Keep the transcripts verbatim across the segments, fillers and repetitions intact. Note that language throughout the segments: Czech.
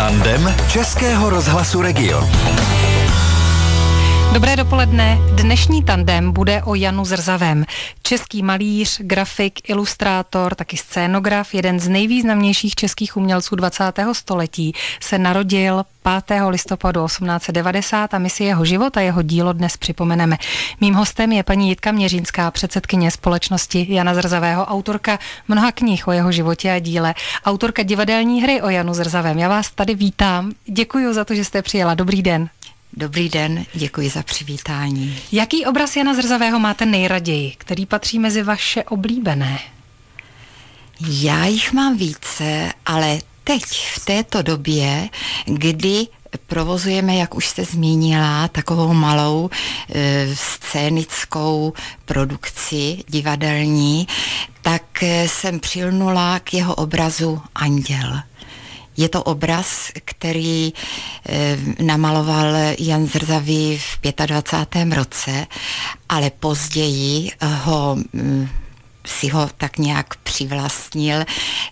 Tandem Českého rozhlasu Region. Dobré dopoledne. Dnešní tandem bude o Janu Zrzavém. Český malíř, grafik, ilustrátor, taky scénograf, jeden z nejvýznamnějších českých umělců dvacátého století, se narodil pátého listopadu osmnáct set devadesát a my si jeho život a jeho dílo dnes připomeneme. Mým hostem je paní Jitka Měřínská, předsedkyně společnosti Jana Zrzavého, autorka mnoha knih o jeho životě a díle, autorka divadelní hry o Janu Zrzavém. Já vás tady vítám. Děkuji za to, že jste přijela. Dobrý den. Dobrý den, děkuji za přivítání. Jaký obraz Jana Zrzavého máte nejraději, který patří mezi vaše oblíbené? Já jich mám více, ale teď v této době, kdy provozujeme, jak už jste zmínila, takovou malou e, scénickou produkci divadelní, tak e, jsem přilnula k jeho obrazu Anděl. Je to obraz, který e, namaloval Jan Zrzavý v dvacátém pátém roce, ale později ho m, si ho tak nějak přivlastnil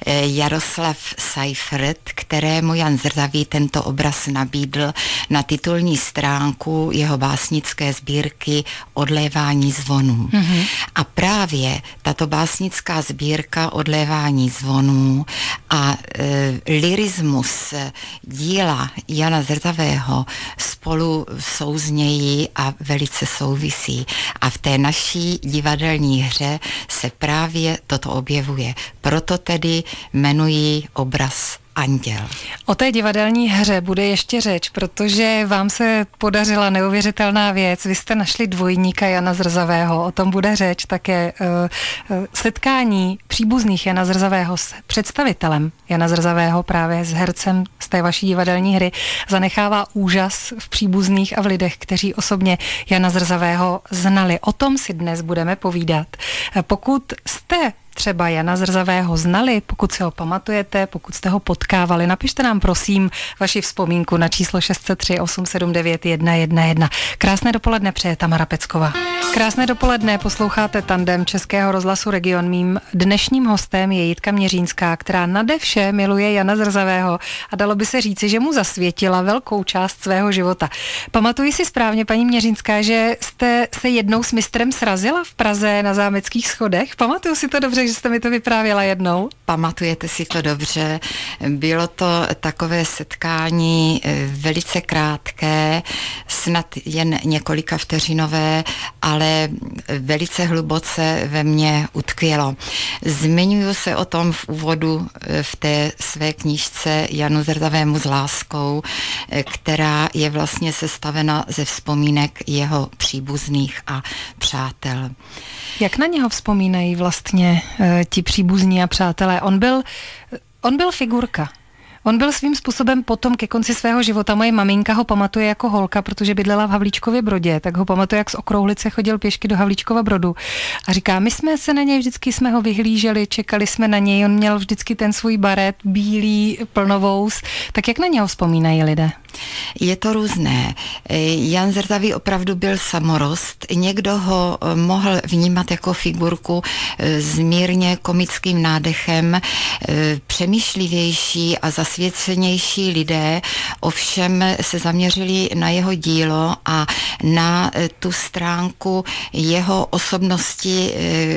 Jaroslav Seifert, kterému Jan Zrzavý tento obraz nabídl na titulní stránku jeho básnické sbírky Odlévání zvonů. Mm-hmm. A právě tato básnická sbírka Odlévání zvonů a e, lirismus díla Jana Zrzavého spolu souznějí a velice souvisí. A v té naší divadelní hře se právě toto objevuje. Proto tedy jmenuji obraz Anděl. O té divadelní hře bude ještě řeč, protože vám se podařila neuvěřitelná věc. Vy jste našli dvojníka Jana Zrzavého, o tom bude řeč také. Uh, uh, setkání příbuzných Jana Zrzavého s představitelem Jana Zrzavého, právě s hercem z té vaší divadelní hry, zanechává úžas v příbuzných a v lidech, kteří osobně Jana Zrzavého znali. O tom si dnes budeme povídat. Pokud jste třeba Jana Zrzavého znali, pokud si ho pamatujete, pokud jste ho potkávali, napište nám prosím vaši vzpomínku na číslo šest set tři osm sedm devět jedna jedna jedna. Krásné dopoledne přeje Tamara Pecková. Krásné dopoledne, posloucháte Tandem Českého rozhlasu Region. Mým dnešním hostem je Jitka Měřínská, která nade vše miluje Jana Zrzavého a dalo by se říci, že mu zasvětila velkou část svého života. Pamatuji si správně, paní Měřínská, že jste se jednou s mistrem srazila v Praze na Zámeckých schodech? Pamatuju si to dobře, že jste mi to vyprávěla jednou? Pamatujete si to dobře. Bylo to takové setkání velice krátké, snad jen několika vteřinové, ale velice hluboce ve mně utkvělo. Zmiňuji se o tom v úvodu v té své knížce Janu Zrzavému s láskou, která je vlastně sestavena ze vzpomínek jeho příbuzných a přátel. Jak na něho vzpomínají vlastně e, ti příbuzní a přátelé? On byl, on byl figurka. On byl svým způsobem potom ke konci svého života. Moje maminka ho pamatuje jako holka, protože bydlela v Havlíčkově Brodě, tak ho pamatuje, jak z Okrouhlice chodil pěšky do Havlíčkova Brodu. A říká, my jsme se na něj vždycky jsme ho vyhlíželi, čekali jsme na něj, on měl vždycky ten svůj baret, bílý, plnovous. Tak jak na něho vzpomínají lidé? Je to různé. Jan Zrzavý opravdu byl samorost. Někdo ho mohl vnímat jako figurku s mírně komickým nádechem. Přemýšlivější a zasvěcenější lidé ovšem se zaměřili na jeho dílo a na tu stránku jeho osobnosti,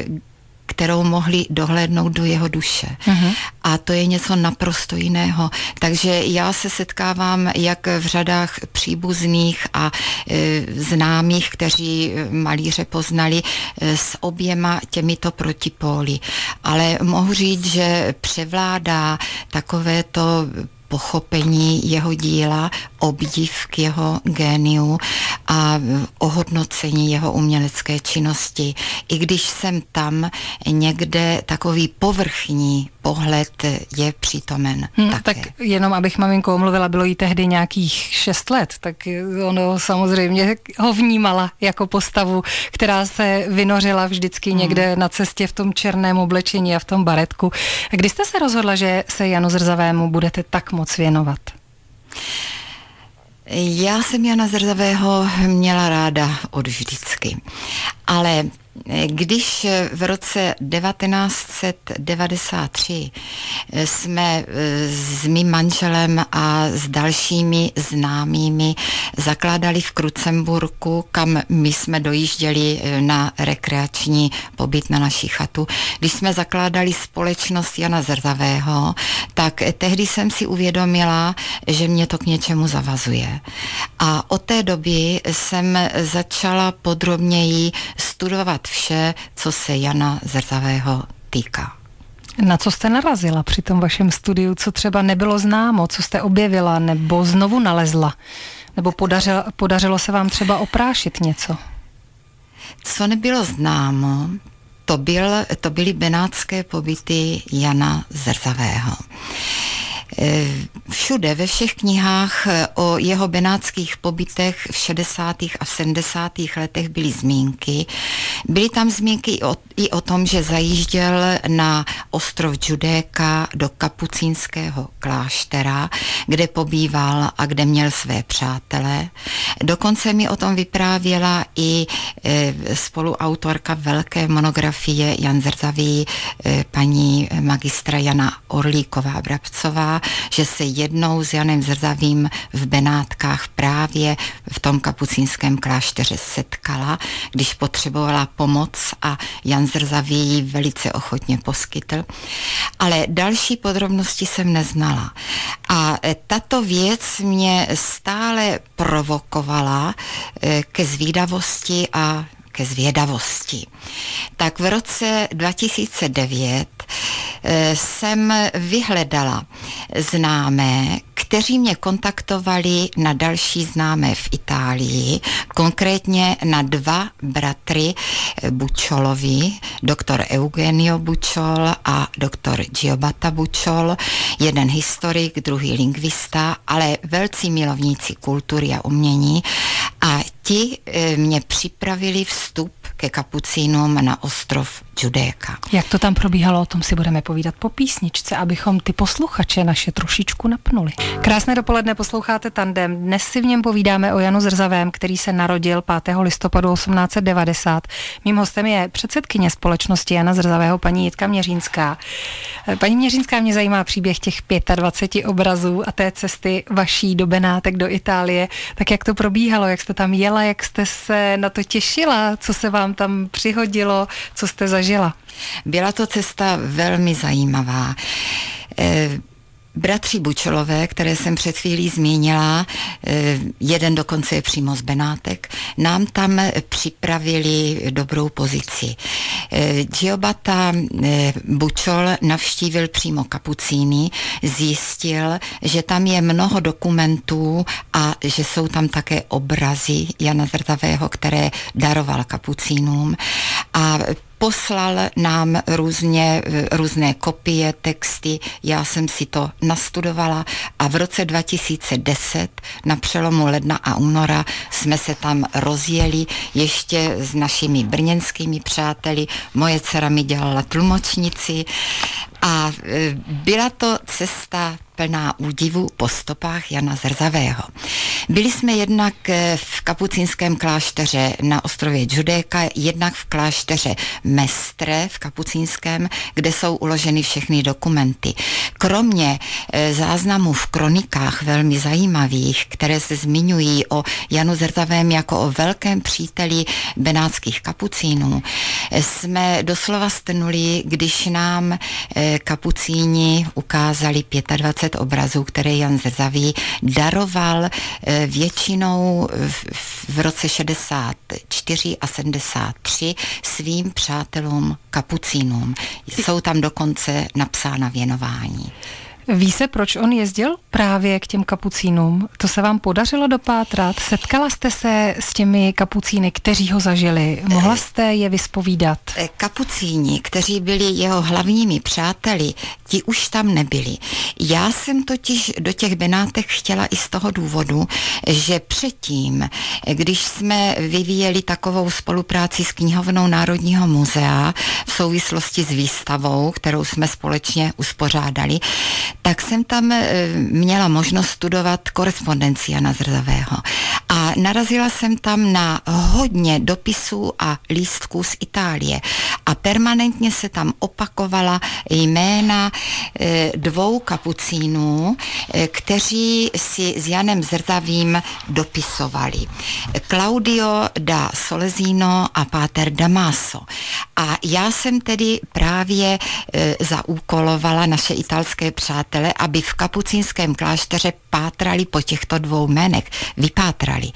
kterou mohli dohlédnout do jeho duše. Uh-huh. A to je něco naprosto jiného. Takže já se setkávám jak v řadách příbuzných a e, známých, kteří malíře poznali, e, s oběma těmito protipóly. Ale mohu říct, že převládá takovéto pochopení jeho díla, obdiv k jeho géniu a ohodnocení jeho umělecké činnosti. I když jsem tam, někde takový povrchní pohled je přítomen. Hmm, tak jenom abych maminko omluvila, bylo jí tehdy nějakých šest let, tak ono samozřejmě ho vnímala jako postavu, která se vynořila vždycky hmm. někde na cestě v tom černém oblečení a v tom baretku. Kdy jste se rozhodla, že se Janu Zrzavému budete tak moc věnovat? Já jsem Jana Zrzavého měla ráda od vždycky, ale Když v roce devatenáct set devadesát tři jsme s mým manželem a s dalšími známými zakládali v Krucemburku, kam my jsme dojížděli na rekreační pobyt na naši chatu, když jsme zakládali společnost Jana Zrzavého, tak tehdy jsem si uvědomila, že mě to k něčemu zavazuje. A od té doby jsem začala podrobněji studovat vše, co se Jana Zrzavého týká. Na co jste narazila při tom vašem studiu, co třeba nebylo známo, co jste objevila nebo znovu nalezla? Nebo podařilo, podařilo se vám třeba oprášit něco? Co nebylo známo, to, byl, to byly benátské pobyty Jana Zrzavého. Všude, ve všech knihách o jeho benátských pobytech v šedesátých a v sedmdesátých letech byly zmínky. Byly tam zmínky i o, i o tom, že zajížděl na ostrov Giudecca do kapucínského kláštera, kde pobýval a kde měl své přátele. Dokonce mi o tom vyprávěla i e, spoluautorka velké monografie Jan Zrzavý, e, paní magistra Jana Orlíková-Brabcová, že se jednou s Janem Zrzavým v Benátkách právě v tom kapucínském klášteře setkala, když potřebovala pomoc a Jan Zrzavý ji velice ochotně poskytl. Ale další podrobnosti jsem neznala. A tato věc mě stále provokovala ke zvídavosti a ke zvědavosti. Tak v roce dva tisíce devět jsem vyhledala známé, kteří mě kontaktovali na další známé v Itálii, konkrétně na dva bratry Bucciolovi, doktor Eugenio Bucciol a doktor Giobata Bucciol, jeden historik, druhý lingvista, ale velcí milovníci kultury a umění, a ti mě připravili vstup ke kapucínům na ostrov Giudecca. Jak to tam probíhalo, o tom si budeme povídat po písničce, abychom ty posluchače naše trošičku napnuli. Krásné dopoledne, posloucháte Tandem. Dnes si v něm povídáme o Janu Zrzavém, který se narodil pátého listopadu osmnáct set devadesát. Mým hostem je předsedkyně společnosti Jana Zrzavého, paní Jitka Měřínská. Paní Měřínská, mě zajímá příběh těch dvaceti pěti obrazů a té cesty vaší do Benátek, do Itálie. Tak jak to probíhalo, jak jste tam jela, jak jste se na to těšila, co se vám tam přihodilo, co jste zažila? Byla to cesta velmi zajímavá. E, Bratři Bucciolové, které jsem před chvílí zmínila, jeden dokonce je přímo z Benátek, nám tam připravili dobrou pozici. Giobata Bucciol navštívil přímo kapucíny, zjistil, že tam je mnoho dokumentů a že jsou tam také obrazy Jana Zrzavého, které daroval kapucínům, a poslal nám různě, různé kopie, texty, já jsem si to nastudovala a v roce dva tisíce deset na přelomu ledna a února jsme se tam rozjeli ještě s našimi brněnskými přáteli. Moje dcera mi dělala tlumočnici a byla to cesta plná údivu po stopách Jana Zrzavého. Byli jsme jednak v kapucínském klášteře na ostrově Giudecca, jednak v klášteře Mestre v kapucínském, kde jsou uloženy všechny dokumenty. Kromě záznamů v kronikách velmi zajímavých, které se zmiňují o Janu Zrzavém jako o velkém příteli benátských kapucínů, jsme doslova stnuli, když nám kapucíni ukázali dvacet pět obrazů, které Jan Zrzavý daroval většinou v roce šedesát čtyři a sedmdesát tři svým přátelům kapucínům. Jsou tam dokonce napsána věnování. Ví se, proč on jezdil právě k těm kapucínům? To se vám podařilo dopátrat? Setkala jste se s těmi kapucíny, kteří ho zažili? Mohla jste je vyspovídat? Kapucíni, kteří byli jeho hlavními přáteli, ti už tam nebyli. Já jsem totiž do těch Benátek chtěla i z toho důvodu, že předtím, když jsme vyvíjeli takovou spolupráci s knihovnou Národního muzea v souvislosti s výstavou, kterou jsme společně uspořádali, tak jsem tam měla možnost studovat korespondenci Jana Zrzavého. A narazila jsem tam na hodně dopisů a lístků z Itálie. A permanentně se tam opakovala jména dvou kapucínů, kteří si s Janem Zrzavým dopisovali. Claudio da Solesino a páter Damaso. A já jsem tedy právě e, zaúkolovala naše italské přátele, aby v kapucínském klášteře pátrali po těchto dvou jménech. Vypátrali.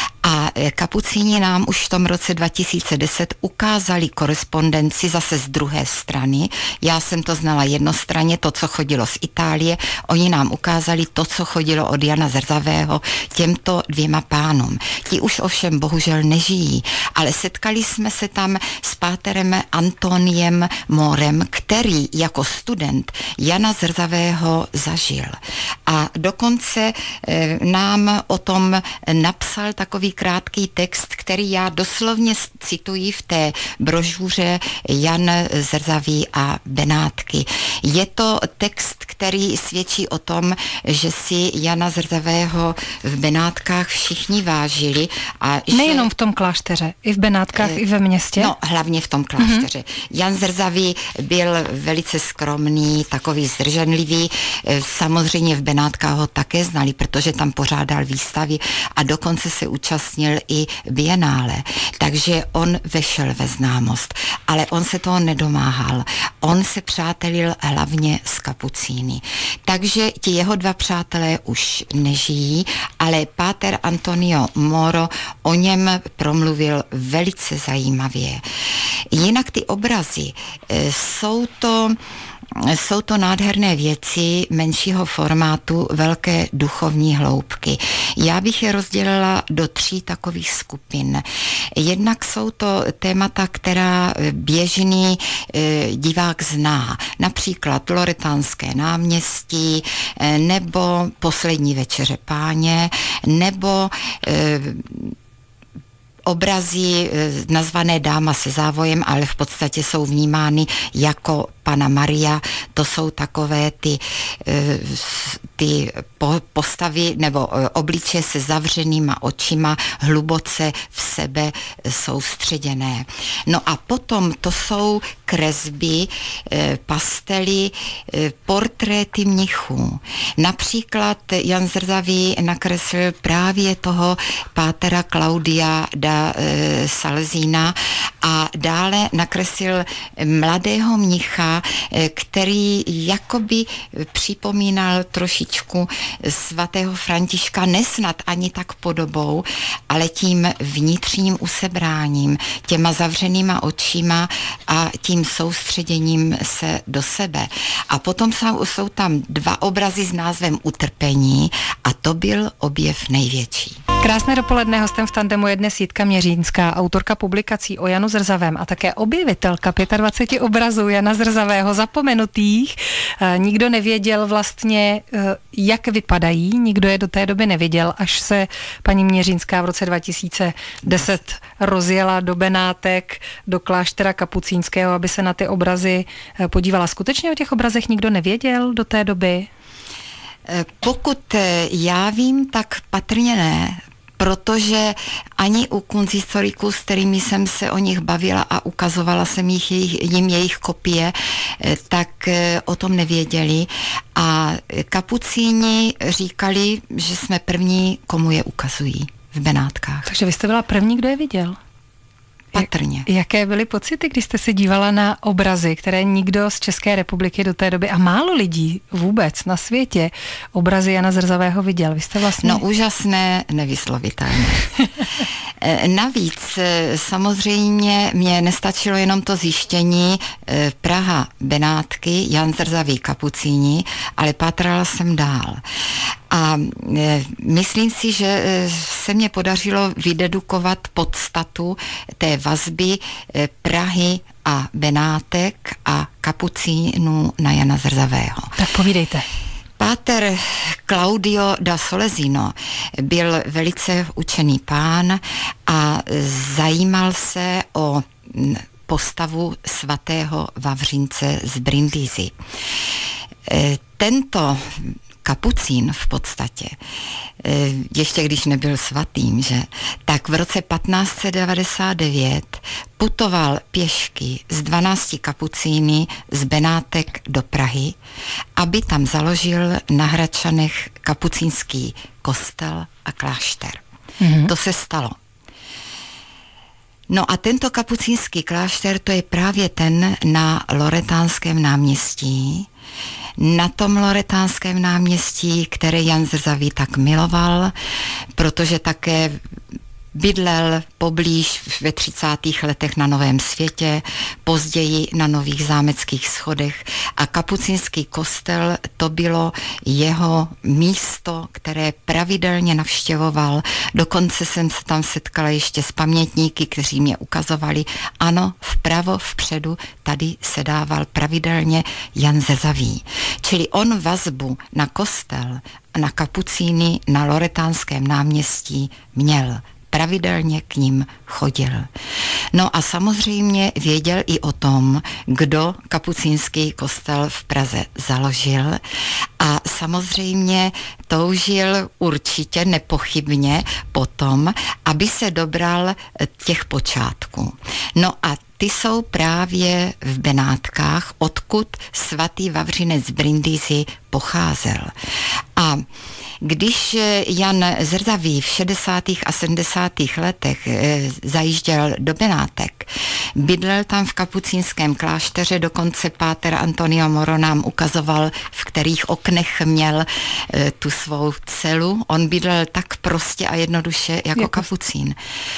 A kapucíni nám už v tom roce dva tisíce deset ukázali korespondenci zase z druhé strany. Já jsem to znala jednostranně, to, co chodilo z Itálie. Oni nám ukázali to, co chodilo od Jana Zrzavého těmto dvěma pánům. Ti už ovšem bohužel nežijí, ale setkali jsme se tam s páterem Antoniem Morem, který jako student Jana Zrzavého zažil. A dokonce e, nám o tom napsal takový krátký text, který já doslovně cituji v té brožuře Jan Zrzavý a Benátky. Je to text, který svědčí o tom, že si Jana Zrzavého v Benátkách všichni vážili. A Nejenom že, v tom klášteře, i v Benátkách, e, i ve městě? No, hlavně v tom klášteře. Mm-hmm. Jan Zrzavý byl velice skromný, takový zdrženlivý. Samozřejmě v Benátkách ho také znali, protože tam pořádal výstavy a dokonce se účastnil i bienále. Takže on vešel ve známost. Ale on se toho nedomáhal. On se přátelil hlavně s kapucíny. Takže ti jeho dva přátelé už nežijí, ale páter Antonio Moro o něm promluvil velice zajímavě. Jinak ty obrazy, jsou to Jsou to nádherné věci menšího formátu, velké duchovní hloubky. Já bych je rozdělila do tří takových skupin. Jednak jsou to témata, která běžný e, divák zná. Například Loretánské náměstí, e, nebo Poslední večeře Páně, nebo e, obrazy nazvané Dáma se závojem, ale v podstatě jsou vnímány jako Panna Maria. To jsou takové ty, ty postavy nebo obličeje se zavřenýma očima, hluboce v sebe soustředěné. No a potom to jsou kresby, pastely, portréty mnichů. Například Jan Zrzavý nakreslil právě toho pátera Claudia da Salesina a dále nakreslil mladého mnicha, který jakoby připomínal trošičku svatého Františka, nesnad ani tak podobou, ale tím vnitřním usebráním, těma zavřenýma očima a tím soustředěním se do sebe. A potom jsou, jsou tam dva obrazy s názvem Utrpení a to byl objev největší. Krásné dopoledne, hostem v tandemu je dnes Jitka Měřínská, autorka publikací o Janu Zrzavém a také objevitelka dvaceti pěti obrazů Jana Zrzavého zapomenutých. E, nikdo nevěděl vlastně, e, jak vypadají, nikdo je do té doby neviděl, až se paní Měřínská v roce dva tisíce deset rozjela do Benátek, do kláštera kapucínského, aby se na ty obrazy podívala. Skutečně o těch obrazech nikdo nevěděl do té doby? Pokud já vím, tak patrně ne, protože ani u kunsthistoriků, s kterými jsem se o nich bavila a ukazovala jsem jich, jim jejich kopie, tak o tom nevěděli. A kapucíni říkali, že jsme první, komu je ukazují v Benátkách. Takže vy jste byla první, kdo je viděl? Patrně. Jaké byly pocity, když jste se dívala na obrazy, které nikdo z České republiky do té doby a málo lidí vůbec na světě obrazy Jana Zrzavého viděl? Vy jste vlastně... No úžasné, nevyslovitelné. Navíc samozřejmě mě nestačilo jenom to zjištění Praha, Benátky, Jan Zrzavý, kapucíni, ale pátrala jsem dál. A myslím si, že se mě podařilo vydedukovat podstatu té vazby Prahy a Benátek a kapucínů na Jana Zrzavého. Tak povídejte. Páter Claudio da Solesino byl velice učený pán a zajímal se o postavu svatého Vavřince z Brindisi. Tento kapucín v podstatě, ještě když nebyl svatým, že, tak v roce patnáct set devadesát devět putoval pěšky z dvanácti kapucíny z Benátek do Prahy, aby tam založil na Hradčanech kapucínský kostel a klášter. Mm-hmm. To se stalo. No a tento kapucínský klášter, to je právě ten na Loretánském náměstí. Na tom Loretánském náměstí, které Jan Zrzavý tak miloval, protože také bydlel poblíž ve třicátých letech na Novém Světě, později na Nových Zámeckých schodech a kapucínský kostel to bylo jeho místo, které pravidelně navštěvoval. Dokonce jsem se tam setkala ještě s pamětníky, kteří mě ukazovali, ano, vpravo, vpředu, tady se dával pravidelně Jan Zrzavý. Čili on vazbu na kostel a na kapucíny na Loretánském náměstí měl. Pravidelně k ním chodil. No a samozřejmě věděl i o tom, kdo kapucínský kostel v Praze založil a samozřejmě toužil určitě nepochybně potom, aby se dobral těch počátků. No a ty jsou právě v Benátkách, odkud svatý Vavřinec z Brindisi pocházel. A když Jan Zrzavý v šedesátých a sedmdesátých letech zajížděl do Benátek, bydlel tam v kapucínském klášteře, dokonce páter Antonio Moro nám ukazoval, v kterých oknech měl tu svou celu. On bydlel tak prostě a jednoduše jako, jako kapucín.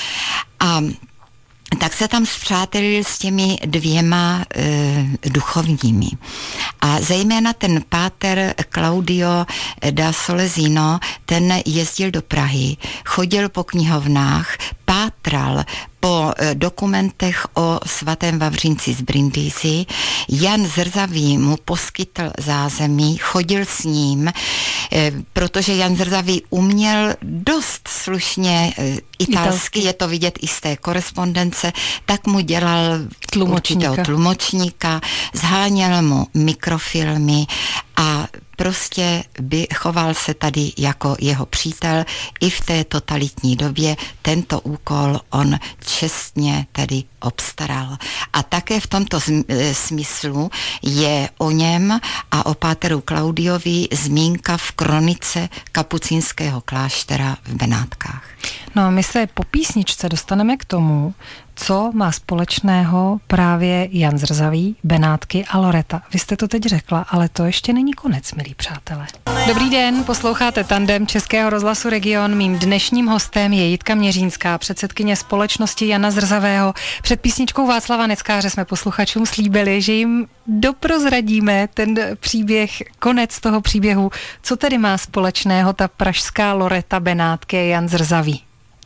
A tak se tam spřátelil s těmi dvěma e, duchovními. A zejména ten páter Claudio da Solesino, ten jezdil do Prahy, chodil po knihovnách, pátral po e, dokumentech o svatém Vavřinci z Brindisi. Jan Zrzavý mu poskytl zázemí, chodil s ním, e, protože Jan Zrzavý uměl dost slušně e, italsky, italsky, je to vidět i z té korespondence, tak mu dělal tlumočníka, tlumočníka zháněl mu mikrofilmy a prostě by choval se tady jako jeho přítel i v té totalitní době. Tento úkol on čestně tedy obstaral. A také v tomto smyslu je o něm a o páteru Klaudiovi zmínka v kronice kapucínského kláštera v Benátkách. No a my se po písničce dostaneme k tomu, co má společného právě Jan Zrzavý, Benátky a Loreta. Vy jste to teď řekla, ale to ještě není konec, milí přátelé. Dobrý den, posloucháte Tandem Českého rozhlasu Region. Mým dnešním hostem je Jitka Měřínská, předsedkyně společnosti Jana Zrzavého. Před písničkou Václava Neckáře jsme posluchačům slíbili, že jim doprozradíme ten příběh, konec toho příběhu. Co tedy má společného ta pražská Loreta, Benátky a Jan Zrzavý?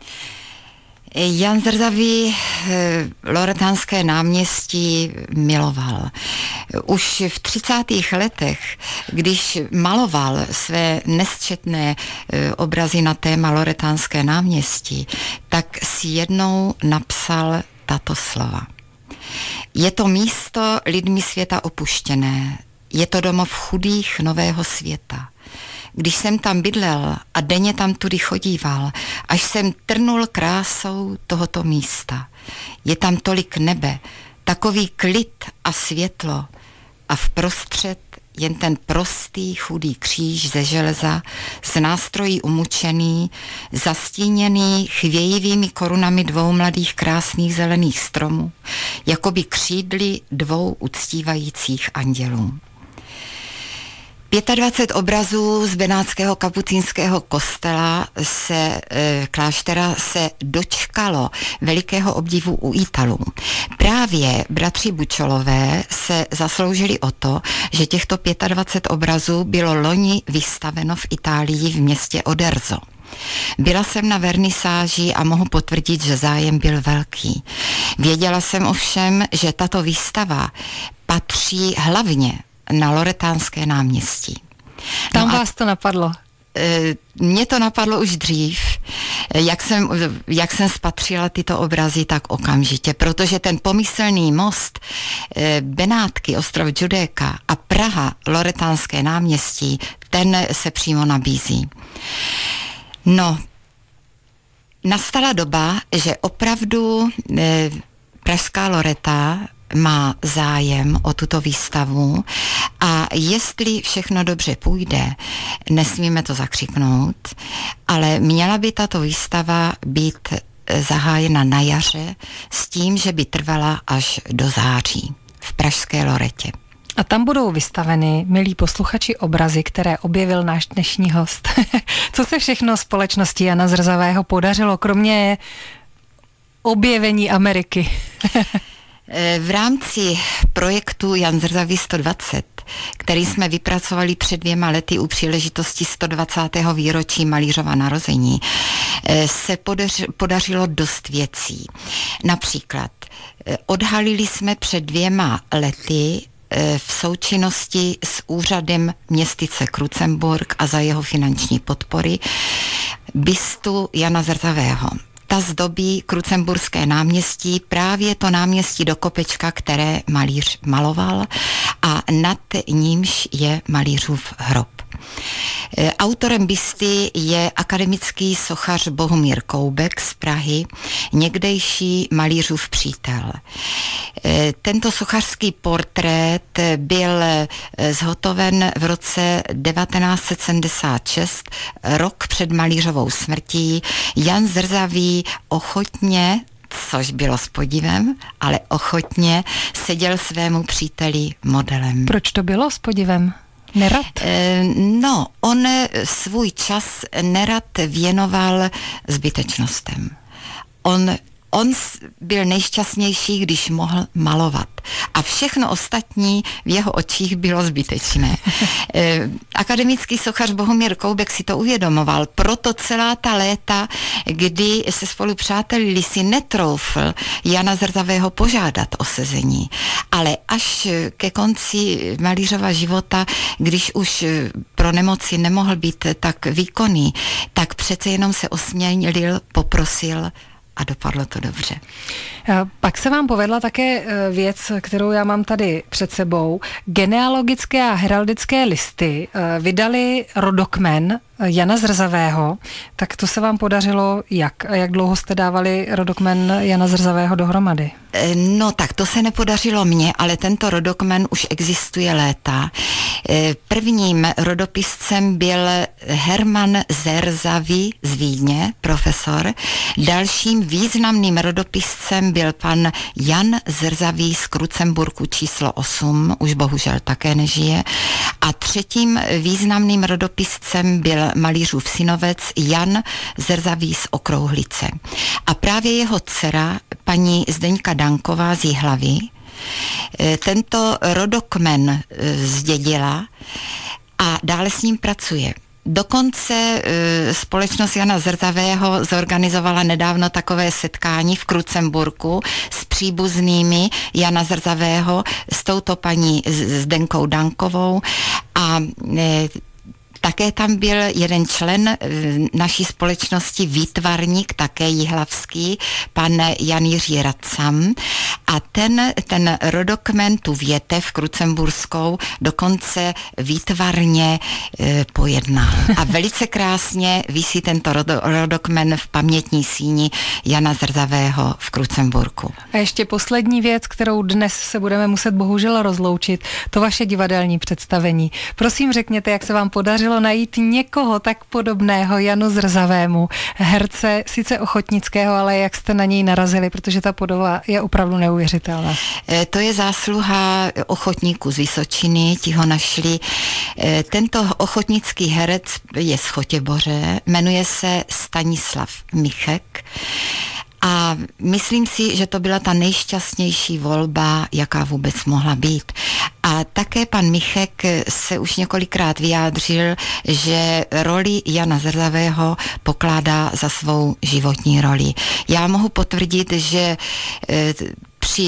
Jan Zrzavý Loretánské náměstí miloval. Už v třicátých letech, když maloval své nesčetné obrazy na téma Loretánské náměstí, tak si jednou napsal tato slova. Je to místo lidmi světa opuštěné, je to domov chudých nového světa. Když jsem tam bydlel a denně tam tudy chodíval, až jsem trnul krásou tohoto místa. Je tam tolik nebe, takový klid a světlo a vprostřed jen ten prostý chudý kříž ze železa, s nástrojí umučený, zastíněný chvějivými korunami dvou mladých krásných zelených stromů, jakoby křídly dvou uctívajících andělů. dvacet pět obrazů z benátského kapucínského kostela se, e, kláštera se dočkalo velikého obdivu u Italů. Právě bratři Bučolové se zasloužili o to, že těchto dvacet pět obrazů bylo loni vystaveno v Itálii v městě Oderzo. Byla jsem na vernisáži a mohu potvrdit, že zájem byl velký. Věděla jsem ovšem, že tato výstava patří hlavně na Loretánské náměstí. Tam no vás to napadlo? Mně to napadlo už dřív, jak jsem, jak jsem spatřila tyto obrazy, tak okamžitě, protože ten pomyslný most Benátky, ostrov Giudecca a Praha, Loretánské náměstí, ten se přímo nabízí. No, nastala doba, že opravdu e, pražská Loreta má zájem o tuto výstavu a jestli všechno dobře půjde, nesmíme to zakřiknout, ale měla by tato výstava být zahájena na jaře s tím, že by trvala až do září v pražské Loretě. A tam budou vystaveny, milí posluchači, obrazy, které objevil náš dnešní host. Co se všechno společnosti Jana Zrzavého podařilo, kromě objevení Ameriky? V rámci projektu Jan Zrzavý sto dvacet, který jsme vypracovali před dvěma lety u příležitosti sto dvacátého výročí malířova narození, se podař, podařilo dost věcí. Například odhalili jsme před dvěma lety v součinnosti s úřadem městyse Krucemburk a za jeho finanční podpory bystu Jana Zrzavého. Ta zdobí Krucemburské náměstí, právě to náměstí do kopečka, které malíř maloval a nad nímž je malířův hrob. Autorem bysty je akademický sochař Bohumír Koubek z Prahy, někdejší malířův přítel. Tento sochařský portrét byl zhotoven v roce devatenáct set sedmdesát šest, rok před malířovou smrtí. Jan Zrzavý ochotně, což bylo s podivem, ale ochotně seděl svému příteli modelem. Proč to bylo s podivem? Nerad? No, on svůj čas nerad věnoval zbytečnostem. On On byl nejšťastnější, když mohl malovat. A všechno ostatní v jeho očích bylo zbytečné. Akademický sochař Bohumír Koubek si to uvědomoval, proto celá ta léta, kdy se spolu přátelili, si netroufl Jana Zrzavého požádat o sezení. Ale až ke konci malířova života, když už pro nemoci nemohl být tak výkonný, tak přece jenom se osměnil, poprosil a dopadlo to dobře. Pak se vám povedla také věc, kterou já mám tady před sebou. Genealogické a heraldické listy vydali rodokmen Jana Zrzavého. Tak to se vám podařilo jak? A jak dlouho jste dávali rodokmen Jana Zrzavého dohromady? No tak to se nepodařilo mně, ale tento rodokmen už existuje léta. Prvním rodopiscem byl Herman Zerzavý z Vídně, profesor. Dalším významným rodopiscem byl pan Jan Zrzavý z Krucemburku číslo osm, už bohužel také nežije. A třetím významným rodopiscem byl malířův synovec Jan Zrzavý z Okrouhlice. A právě jeho dcera, paní Zdeňka Danková z Jihlavy, tento rodokmen zdědila a dále s ním pracuje. Dokonce e, společnost Jana Zrzavého zorganizovala nedávno takové setkání v Krucemburku s příbuznými Jana Zrzavého, s touto paní Zdenkou Dankovou a e, také tam byl jeden člen naší společnosti, výtvarník, také jihlavský, pan Jan Jiří Racam. A ten, ten rodokmen, tu větev krucemburskou, dokonce výtvarně e, pojednal. A velice krásně visí tento rodo, rodokmen v pamětní síni Jana Zrzavého v Krucemburku. A ještě poslední věc, kterou dnes se budeme muset bohužel rozloučit, to vaše divadelní představení. Prosím, řekněte, jak se vám podařilo najít někoho tak podobného Janu Zrzavému, herce, sice ochotnického, ale jak jste na něj narazili, protože ta podoba je opravdu neuvěřitelná. E, to je zásluha ochotníků z Vysočiny, ti ho našli. E, tento ochotnický herec je z Chotěboře, jmenuje se Stanislav Michek. A myslím si, že to byla ta nejšťastnější volba, jaká vůbec mohla být. A také pan Michek se už několikrát vyjádřil, že roli Jana Zrzavého pokládá za svou životní roli. Já mohu potvrdit, že při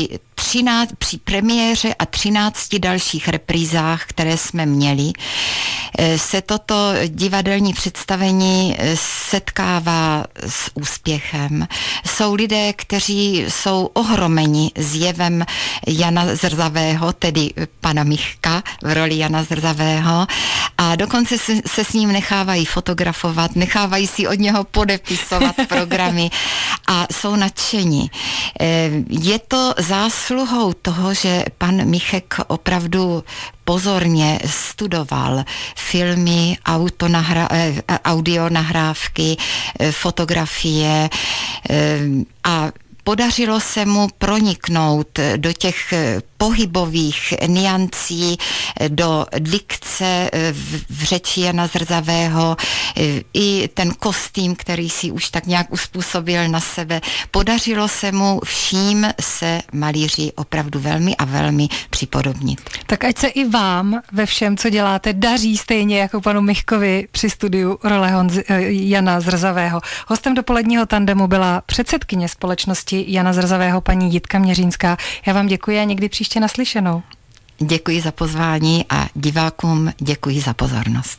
třináct, při premiéře a třinácti dalších reprízách, které jsme měli, se toto divadelní představení setkává s úspěchem. Jsou lidé, kteří jsou ohromeni zjevem Jana Zrzavého, tedy pana Michka v roli Jana Zrzavého, a dokonce se, se s ním nechávají fotografovat, nechávají si od něho podepisovat programy a jsou nadšení. Je to zásluhou toho, že pan Michek opravdu pozorně studoval filmy, autonahra, audio nahrávky, fotografie a podařilo se mu proniknout do těch pohybových niancí, do dikce v, v řeči Jana Zrzavého, i ten kostým, který si už tak nějak uspůsobil na sebe. Podařilo se mu vším se malíři opravdu velmi a velmi připodobnit. Tak ať se i vám ve všem, co děláte, daří stejně jako panu Michkovi při studiu role Honzi, Jana Zrzavého. Hostem dopoledního tandemu byla předsedkyně společnosti Jana Zrzavého paní Jitka Měřínská. Já vám děkuji a někdy příště naslyšenou. Děkuji za pozvání a divákům děkuji za pozornost.